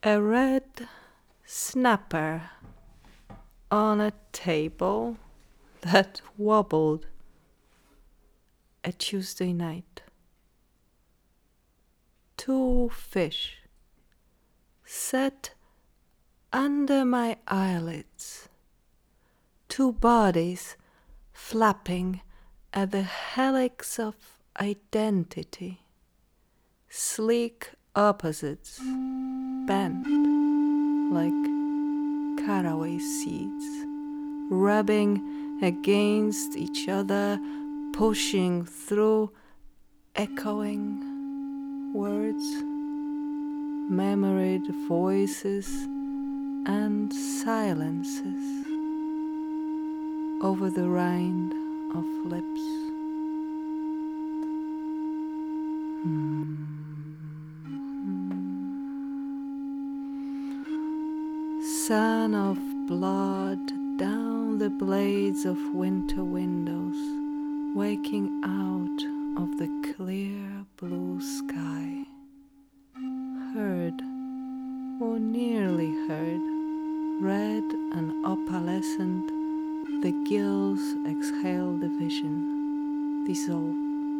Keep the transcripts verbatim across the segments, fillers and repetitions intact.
A red snapper on a table that wobbled a Tuesday night. Two fish set under my eyelids, two bodies flapping at the helix of identity, sleek opposites bent like caraway seeds, rubbing against each other, pushing through echoing words, memoried voices and silences over the rind of lips. Hmm. Sun of blood down the blades of winter windows, waking out of the clear blue sky. Heard, or nearly heard, red and opalescent, the gills exhale the vision, dissolve.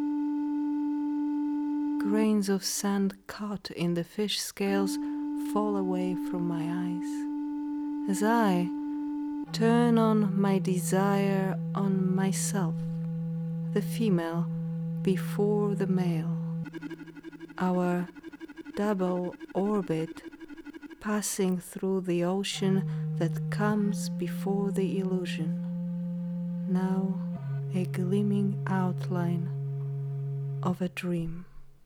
Grains of sand caught in the fish scales fall away from my eyes. As I turn on my desire on myself, the female before the male, our double orbit passing through the ocean that comes before the illusion, now a gleaming outline of a dream.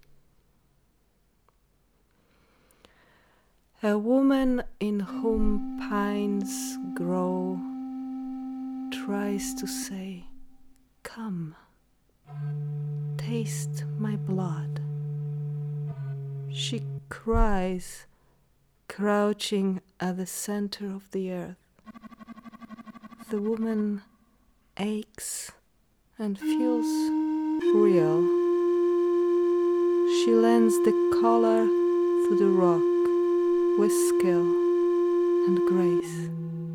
A woman in whom pines grow tries to say, "Come, taste my blood." She cries, crouching at the center of the earth. The woman aches and feels real. She lends the color to the rock with skill and grace.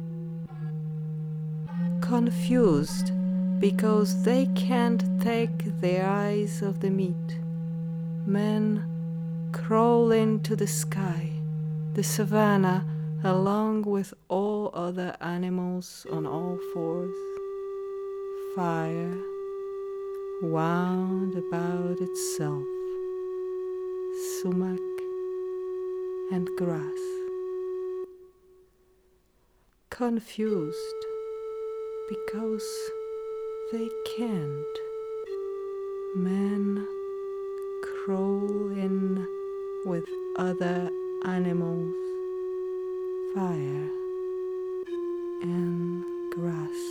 Confused because they can't take their eyes off the meat, men crawl into the sky, the savannah, along with all other animals on all fours. Fire wound about itself, sumac and grass. Confused because they can't. Men crawl in with other animals, fire and grass.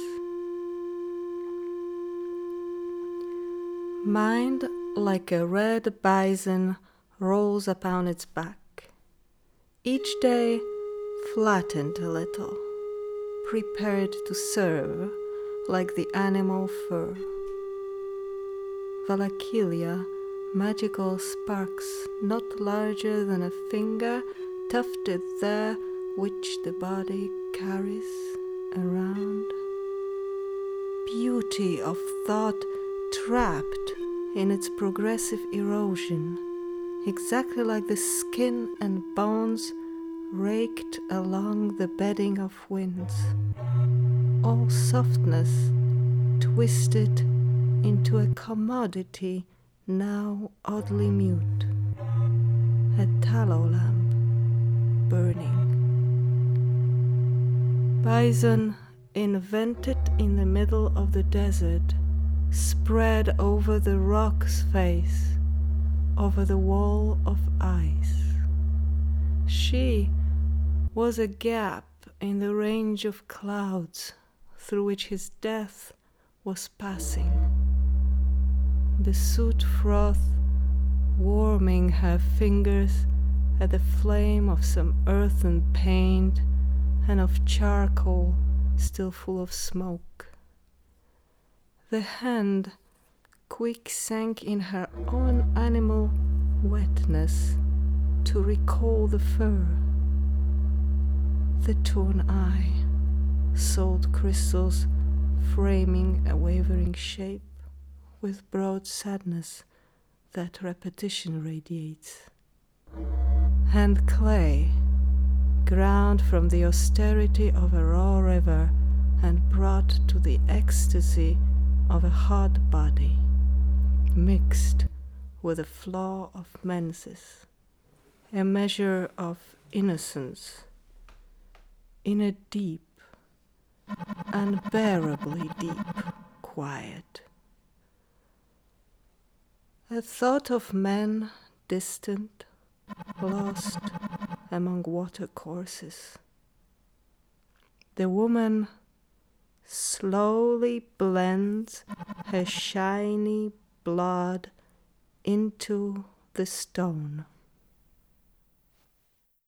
Mind like a red bison rolls upon its back, each day flattened a little, prepared to serve like the animal fur. Valachilia, magical sparks not larger than a finger, tufted there, which the body carries around. Beauty of thought trapped in its progressive erosion, exactly like the skin and bones raked along the bedding of winds. All softness twisted into a commodity now oddly mute, a tallow lamp burning. Bison invented in the middle of the desert, spread over the rock's face, over the wall of ice. She was a gap in the range of clouds through which his death was passing. The soot froth warming her fingers at the flame of some earthen paint and of charcoal still full of smoke. The hand quick sank in her own animal wetness to recall the fur, the torn eye, salt crystals framing a wavering shape with broad sadness that repetition radiates. And clay, ground from the austerity of a raw river and brought to the ecstasy of a hot body, mixed with a flaw of menses, a measure of innocence, in a deep, unbearably deep quiet. A thought of men distant, lost among watercourses. The woman slowly blends her shiny blood into the stone.